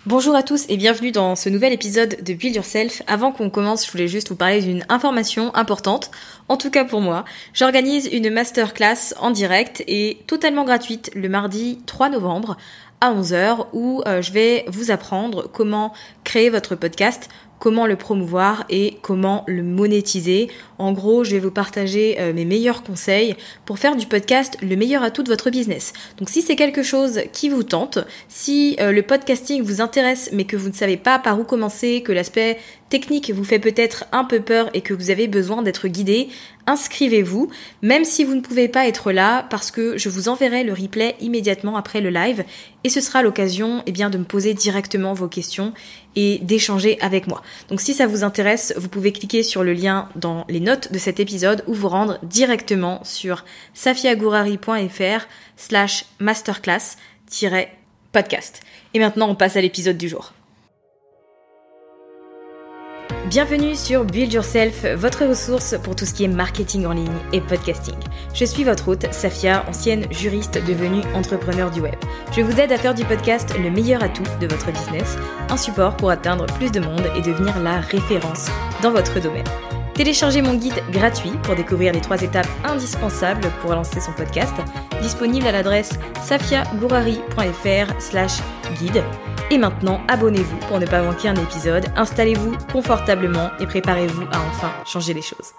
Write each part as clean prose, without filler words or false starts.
Bonjour à tous et bienvenue dans ce nouvel épisode de Build Yourself. Avant qu'on commence, je voulais juste vous parler d'une information importante, en tout cas pour moi. J'organise une masterclass en direct et totalement gratuite le mardi 3 novembre à 11h où je vais vous apprendre comment créer votre podcast, comment le promouvoir et comment le monétiser. En gros, je vais vous partager mes meilleurs conseils pour faire du podcast le meilleur atout de votre business. Donc si c'est quelque chose qui vous tente, si le podcasting vous intéresse mais que vous ne savez pas par où commencer, que l'aspect technique vous fait peut-être un peu peur et que vous avez besoin d'être guidé, inscrivez-vous, même si vous ne pouvez pas être là parce que je vous enverrai le replay immédiatement après le live et ce sera l'occasion de me poser directement vos questions et d'échanger avec moi. Donc si ça vous intéresse, vous pouvez cliquer sur le lien dans les notes de cet épisode ou vous rendre directement sur safiagourari.fr/masterclass-podcast. Et maintenant, on passe à l'épisode du jour. Bienvenue sur Build Yourself, votre ressource pour tout ce qui est marketing en ligne et podcasting. Je suis votre hôte, Safia, ancienne juriste devenue entrepreneur du web. Je vous aide à faire du podcast le meilleur atout de votre business, un support pour atteindre plus de monde et devenir la référence dans votre domaine. Téléchargez mon guide gratuit pour découvrir les 3 étapes indispensables pour lancer son podcast, disponible à l'adresse safiagourari.fr/guide. Et maintenant, abonnez-vous pour ne pas manquer un épisode, installez-vous confortablement et préparez-vous à enfin changer les choses.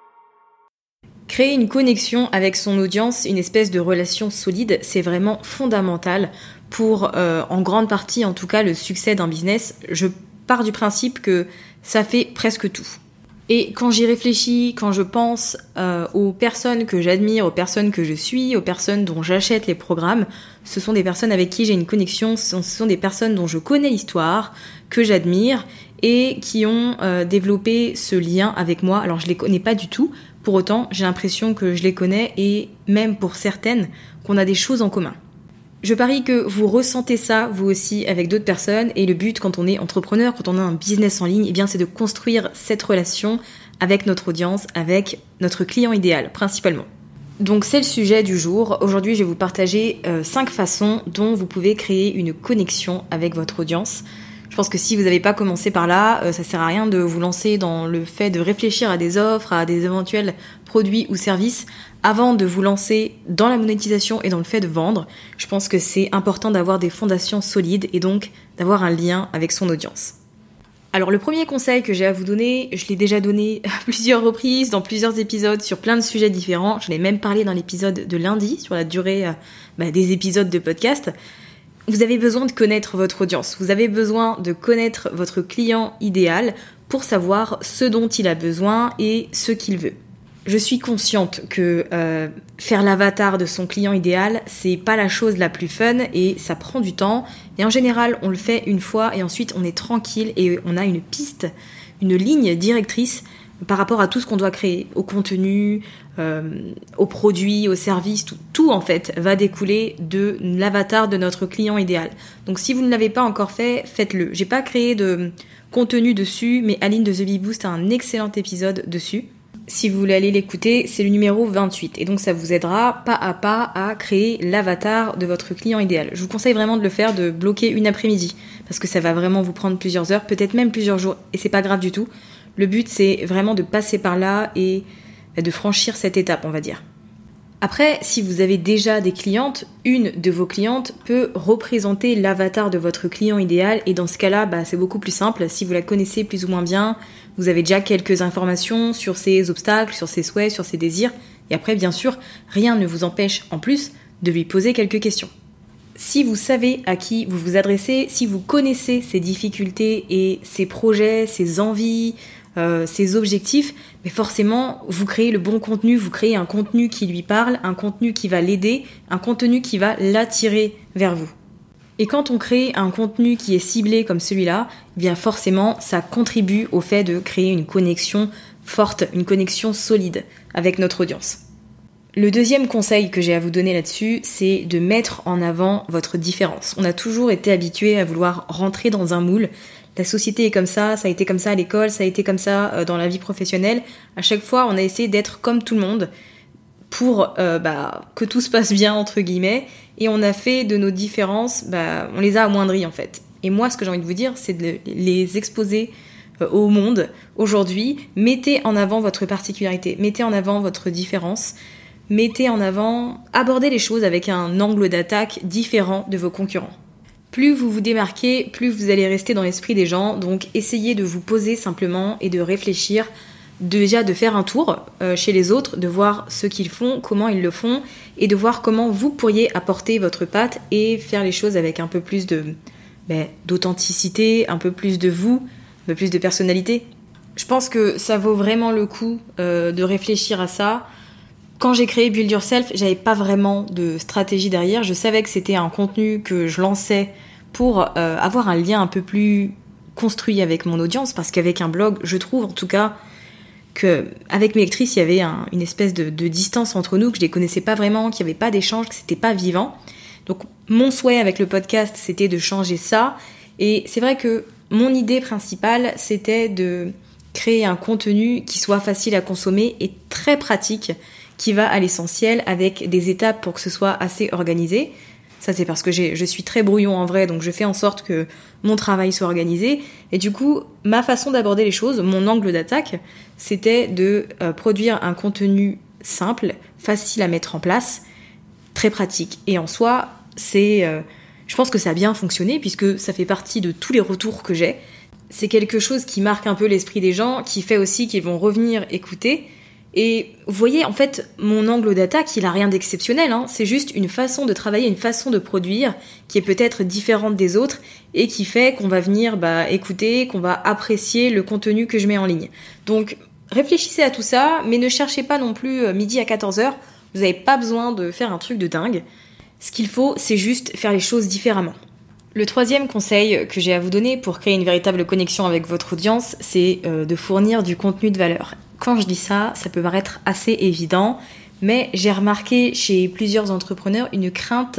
Créer une connexion avec son audience, une espèce de relation solide, c'est vraiment fondamental pour, en grande partie en tout cas, le succès d'un business. Je pars du principe que ça fait presque tout. Et quand j'y réfléchis, quand je pense aux personnes que j'admire, aux personnes que je suis, aux personnes dont j'achète les programmes, ce sont des personnes avec qui j'ai une connexion, ce sont des personnes dont je connais l'histoire, que j'admire et qui ont développé ce lien avec moi. Alors je les connais pas du tout, pour autant j'ai l'impression que je les connais et même pour certaines qu'on a des choses en commun. Je parie que vous ressentez ça, vous aussi, avec d'autres personnes. Et le but, quand on est entrepreneur, quand on a un business en ligne, c'est de construire cette relation avec notre audience, avec notre client idéal, principalement. Donc, c'est le sujet du jour. Aujourd'hui, je vais vous partager 5 façons dont vous pouvez créer une connexion avec votre audience. Je pense que si vous n'avez pas commencé par là, ça sert à rien de vous lancer dans le fait de réfléchir à des offres, à des éventuels produits ou services avant de vous lancer dans la monétisation et dans le fait de vendre. Je pense que c'est important d'avoir des fondations solides et donc d'avoir un lien avec son audience. Alors le premier conseil que j'ai à vous donner, je l'ai déjà donné à plusieurs reprises, dans plusieurs épisodes, sur plein de sujets différents. J'en ai même parlé dans l'épisode de lundi, sur la durée des épisodes de podcast. Vous avez besoin de connaître votre audience, vous avez besoin de connaître votre client idéal pour savoir ce dont il a besoin et ce qu'il veut. Je suis consciente que faire l'avatar de son client idéal, c'est pas la chose la plus fun et ça prend du temps. Et en général, on le fait une fois et ensuite on est tranquille et on a une piste, une ligne directrice par rapport à tout ce qu'on doit créer, au contenu, aux produits, aux services, tout en fait va découler de l'avatar de notre client idéal. Donc si vous ne l'avez pas encore fait, faites-le. J'ai pas créé de contenu dessus, mais Aline de The Bee Boost a un excellent épisode dessus. Si vous voulez aller l'écouter, c'est le numéro 28. Et donc ça vous aidera pas à pas à créer l'avatar de votre client idéal. Je vous conseille vraiment de le faire, de bloquer une après-midi, parce que ça va vraiment vous prendre plusieurs heures, peut-être même plusieurs jours, et c'est pas grave du tout. Le but, c'est vraiment de passer par là et de franchir cette étape, on va dire. Après, si vous avez déjà des clientes, une de vos clientes peut représenter l'avatar de votre client idéal et dans ce cas-là, c'est beaucoup plus simple. Si vous la connaissez plus ou moins bien, vous avez déjà quelques informations sur ses obstacles, sur ses souhaits, sur ses désirs. Et après, bien sûr, rien ne vous empêche en plus de lui poser quelques questions. Si vous savez à qui vous vous adressez, si vous connaissez ses difficultés et ses projets, ses envies, ses objectifs, mais forcément, vous créez le bon contenu, vous créez un contenu qui lui parle, un contenu qui va l'aider, un contenu qui va l'attirer vers vous. Et quand on crée un contenu qui est ciblé comme celui-là, forcément, ça contribue au fait de créer une connexion forte, une connexion solide avec notre audience. Le deuxième conseil que j'ai à vous donner là-dessus, c'est de mettre en avant votre différence. On a toujours été habitué à vouloir rentrer dans un moule. La société est comme ça a été comme ça à l'école, ça a été comme ça dans la vie professionnelle. À chaque fois, on a essayé d'être comme tout le monde pour que tout se passe bien, entre guillemets. Et on a fait de nos différences, on les a amoindries en fait. Et moi, ce que j'ai envie de vous dire, c'est de les exposer au monde aujourd'hui. Mettez en avant votre particularité, mettez en avant votre différence, mettez en avant, abordez les choses avec un angle d'attaque différent de vos concurrents. Plus vous vous démarquez, plus vous allez rester dans l'esprit des gens, donc essayez de vous poser simplement et de réfléchir, déjà de faire un tour chez les autres, de voir ce qu'ils font, comment ils le font, et de voir comment vous pourriez apporter votre patte et faire les choses avec un peu plus d'authenticité, un peu plus de vous, un peu plus de personnalité. Je pense que ça vaut vraiment le coup de réfléchir à ça. Quand j'ai créé Build Yourself, j'avais pas vraiment de stratégie derrière. Je savais que c'était un contenu que je lançais pour avoir un lien un peu plus construit avec mon audience, parce qu'avec un blog, je trouve en tout cas qu'avec mes lectrices, il y avait une espèce de distance entre nous, que je les connaissais pas vraiment, qu'il n'y avait pas d'échange, que c'était pas vivant. Donc mon souhait avec le podcast, c'était de changer ça. Et c'est vrai que mon idée principale, c'était de créer un contenu qui soit facile à consommer et très pratique, qui va à l'essentiel avec des étapes pour que ce soit assez organisé. Ça, c'est parce que je suis très brouillon en vrai, donc je fais en sorte que mon travail soit organisé. Et du coup, ma façon d'aborder les choses, mon angle d'attaque, c'était de produire un contenu simple, facile à mettre en place, très pratique. Et en soi, je pense que ça a bien fonctionné, puisque ça fait partie de tous les retours que j'ai. C'est quelque chose qui marque un peu l'esprit des gens, qui fait aussi qu'ils vont revenir écouter. Et vous voyez, en fait, mon angle d'attaque, il a rien d'exceptionnel, hein. C'est juste une façon de travailler, une façon de produire qui est peut-être différente des autres et qui fait qu'on va venir écouter, qu'on va apprécier le contenu que je mets en ligne. Donc, réfléchissez à tout ça, mais ne cherchez pas non plus midi à 14h. Vous n'avez pas besoin de faire un truc de dingue. Ce qu'il faut, c'est juste faire les choses différemment. Le troisième conseil que j'ai à vous donner pour créer une véritable connexion avec votre audience, c'est de fournir du contenu de valeur. Quand je dis ça, ça peut paraître assez évident, mais j'ai remarqué chez plusieurs entrepreneurs une crainte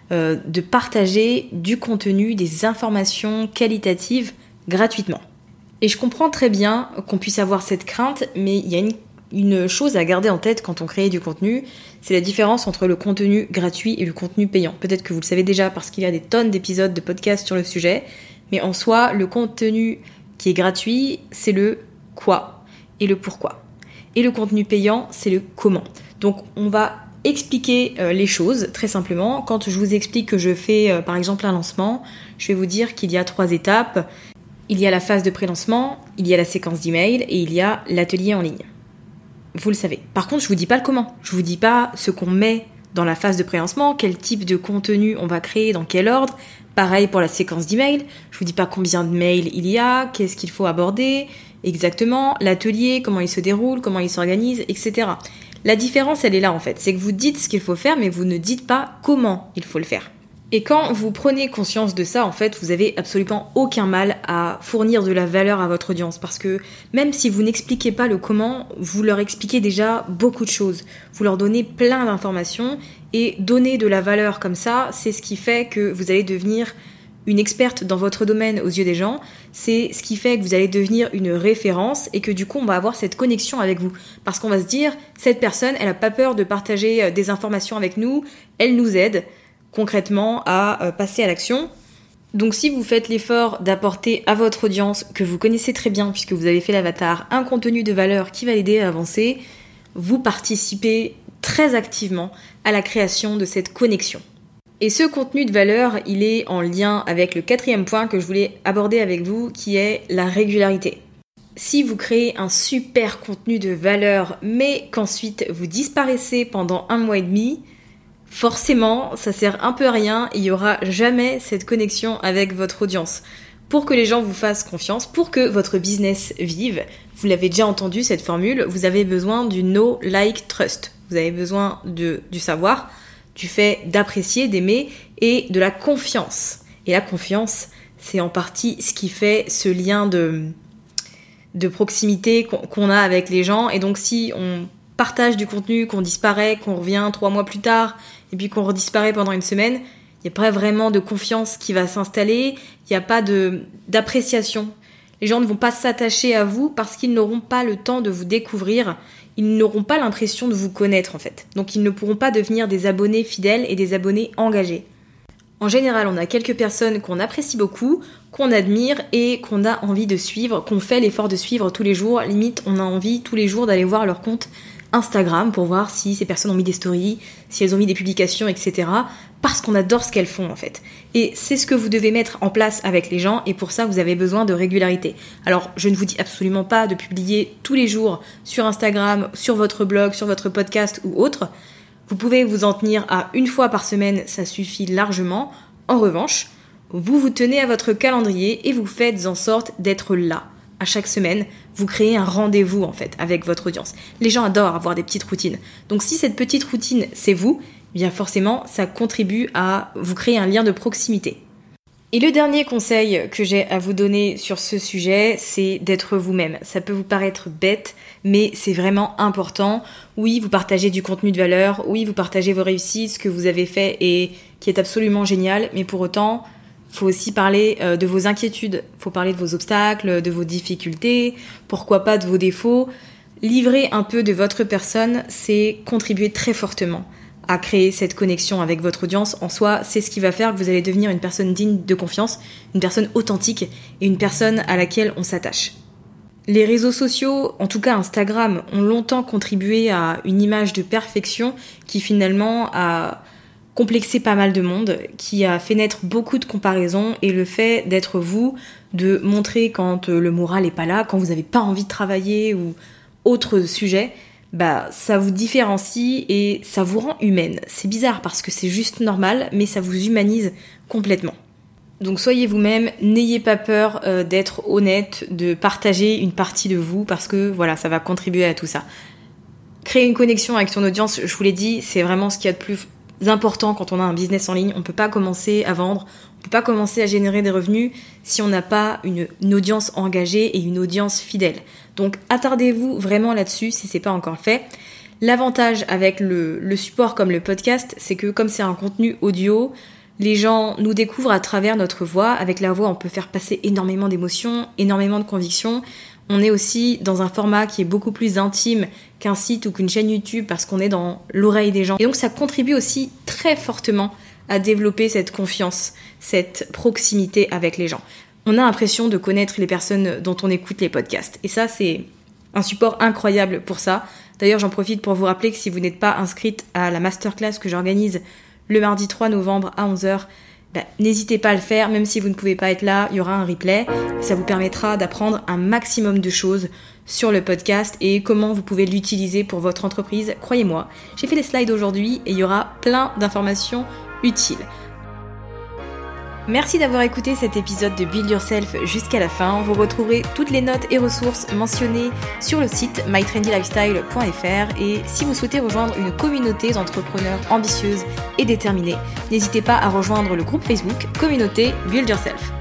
de partager du contenu, des informations qualitatives gratuitement. Et je comprends très bien qu'on puisse avoir cette crainte, mais il y a une chose à garder en tête quand on crée du contenu, c'est la différence entre le contenu gratuit et le contenu payant. Peut-être que vous le savez déjà parce qu'il y a des tonnes d'épisodes de podcasts sur le sujet, mais en soi, le contenu qui est gratuit, c'est le quoi et le pourquoi. Et le contenu payant, c'est le comment. Donc on va expliquer les choses très simplement. Quand je vous explique que je fais par exemple un lancement, je vais vous dire qu'il y a 3 étapes. Il y a la phase de pré-lancement, il y a la séquence d'email et il y a l'atelier en ligne. Vous le savez. Par contre, je vous dis pas le comment. Je vous dis pas ce qu'on met dans la phase de pré-lancement, quel type de contenu on va créer, dans quel ordre. Pareil pour la séquence d'email. Je vous dis pas combien de mails il y a, qu'est-ce qu'il faut aborder exactement, l'atelier, comment il se déroule, comment il s'organise, etc. La différence, elle est là en fait. C'est que vous dites ce qu'il faut faire, mais vous ne dites pas comment il faut le faire. Et quand vous prenez conscience de ça, en fait, vous avez absolument aucun mal à fournir de la valeur à votre audience. Parce que même si vous n'expliquez pas le comment, vous leur expliquez déjà beaucoup de choses. Vous leur donnez plein d'informations et donner de la valeur comme ça, c'est ce qui fait que vous allez devenir une experte dans votre domaine aux yeux des gens. C'est ce qui fait que vous allez devenir une référence et que du coup, on va avoir cette connexion avec vous. Parce qu'on va se dire, cette personne, elle n'a pas peur de partager des informations avec nous, elle nous aide concrètement à passer à l'action. Donc si vous faites l'effort d'apporter à votre audience, que vous connaissez très bien puisque vous avez fait l'avatar, un contenu de valeur qui va l'aider à avancer, vous participez très activement à la création de cette connexion. Et ce contenu de valeur, il est en lien avec le 4e point que je voulais aborder avec vous, qui est la régularité. Si vous créez un super contenu de valeur, mais qu'ensuite vous disparaissez pendant 1 mois et demi, forcément, ça sert un peu à rien et il n'y aura jamais cette connexion avec votre audience. Pour que les gens vous fassent confiance, pour que votre business vive, vous l'avez déjà entendu cette formule, vous avez besoin du know, like, trust. Vous avez besoin du savoir, du fait d'apprécier, d'aimer et de la confiance. Et la confiance, c'est en partie ce qui fait ce lien de proximité qu'on a avec les gens. Et donc si on partage du contenu, qu'on disparaît, qu'on revient 3 mois plus tard, et puis qu'on redisparaît pendant une semaine, il n'y a pas vraiment de confiance qui va s'installer, il n'y a pas d'appréciation. Les gens ne vont pas s'attacher à vous parce qu'ils n'auront pas le temps de vous découvrir, ils n'auront pas l'impression de vous connaître en fait. Donc ils ne pourront pas devenir des abonnés fidèles et des abonnés engagés. En général, on a quelques personnes qu'on apprécie beaucoup, qu'on admire et qu'on a envie de suivre, qu'on fait l'effort de suivre tous les jours. Limite, on a envie tous les jours d'aller voir leur compte Instagram pour voir si ces personnes ont mis des stories, si elles ont mis des publications, etc. Parce qu'on adore ce qu'elles font en fait. Et c'est ce que vous devez mettre en place avec les gens et pour ça vous avez besoin de régularité. Alors je ne vous dis absolument pas de publier tous les jours sur Instagram, sur votre blog, sur votre podcast ou autre. Vous pouvez vous en tenir à 1 fois par semaine, ça suffit largement. En revanche, vous vous tenez à votre calendrier et vous faites en sorte d'être là. À chaque semaine, vous créez un rendez-vous en fait avec votre audience. Les gens adorent avoir des petites routines. Donc si cette petite routine, c'est vous, bien forcément, ça contribue à vous créer un lien de proximité. Et le dernier conseil que j'ai à vous donner sur ce sujet, c'est d'être vous-même. Ça peut vous paraître bête, mais c'est vraiment important. Oui, vous partagez du contenu de valeur, oui, vous partagez vos réussites, ce que vous avez fait et qui est absolument génial, mais pour autant, faut aussi parler de vos inquiétudes, faut parler de vos obstacles, de vos difficultés, pourquoi pas de vos défauts. Livrer un peu de votre personne, c'est contribuer très fortement à créer cette connexion avec votre audience. En soi, c'est ce qui va faire que vous allez devenir une personne digne de confiance, une personne authentique et une personne à laquelle on s'attache. Les réseaux sociaux, en tout cas Instagram, ont longtemps contribué à une image de perfection qui finalement a complexé pas mal de monde, qui a fait naître beaucoup de comparaisons et le fait d'être vous, de montrer quand le moral est pas là, quand vous n'avez pas envie de travailler ou autre sujet, ça vous différencie et ça vous rend humaine. C'est bizarre parce que c'est juste normal, mais ça vous humanise complètement. Donc soyez vous-même, n'ayez pas peur d'être honnête, de partager une partie de vous parce que voilà, ça va contribuer à tout ça. Créer une connexion avec son audience, je vous l'ai dit, c'est vraiment ce qu'il y a de plus important quand on a un business en ligne. On peut pas commencer à vendre, on peut pas commencer à générer des revenus si on n'a pas une audience engagée et une audience fidèle. Donc attardez-vous vraiment là-dessus si c'est pas encore fait. L'avantage avec le support comme le podcast, c'est que comme c'est un contenu audio, les gens nous découvrent à travers notre voix. Avec la voix, on peut faire passer énormément d'émotions, énormément de convictions. On est aussi dans un format qui est beaucoup plus intime qu'un site ou qu'une chaîne YouTube parce qu'on est dans l'oreille des gens. Et donc ça contribue aussi très fortement à développer cette confiance, cette proximité avec les gens. On a l'impression de connaître les personnes dont on écoute les podcasts. Et ça, c'est un support incroyable pour ça. D'ailleurs, j'en profite pour vous rappeler que si vous n'êtes pas inscrite à la masterclass que j'organise le mardi 3 novembre à 11h, n'hésitez pas à le faire, même si vous ne pouvez pas être là, il y aura un replay. Ça vous permettra d'apprendre un maximum de choses sur le podcast et comment vous pouvez l'utiliser pour votre entreprise. Croyez-moi, j'ai fait les slides aujourd'hui et il y aura plein d'informations utiles. Merci d'avoir écouté cet épisode de Build Yourself jusqu'à la fin. Vous retrouverez toutes les notes et ressources mentionnées sur le site mytrendylifestyle.fr et si vous souhaitez rejoindre une communauté d'entrepreneurs ambitieuses et déterminés, n'hésitez pas à rejoindre le groupe Facebook Communauté Build Yourself.